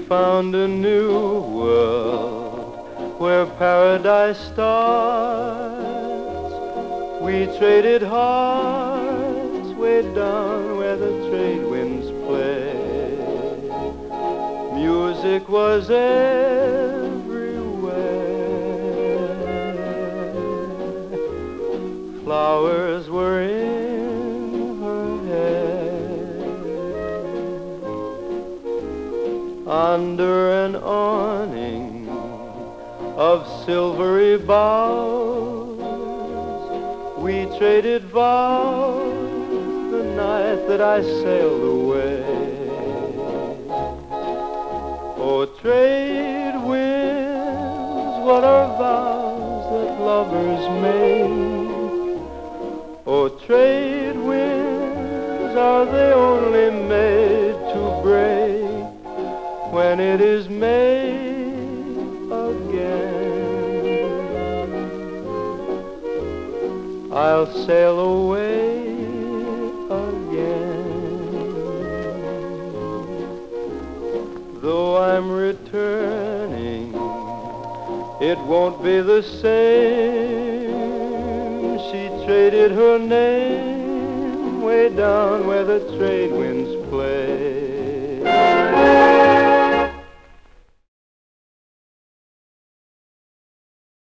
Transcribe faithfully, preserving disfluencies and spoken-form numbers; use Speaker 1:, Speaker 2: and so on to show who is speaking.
Speaker 1: found a new world where paradise starts. We traded hearts way down where the trade winds play. Music was everywhere. Flowers were in her hair. Under an awning of silvery boughs, we traded vows the night that I sailed away. Oh, trade winds, what are vows that lovers make? Oh, trade winds, are they only made to break when it is made again? I'll sail away again. Though I'm returning, it won't be the same. She traded her name way down where the trade winds play.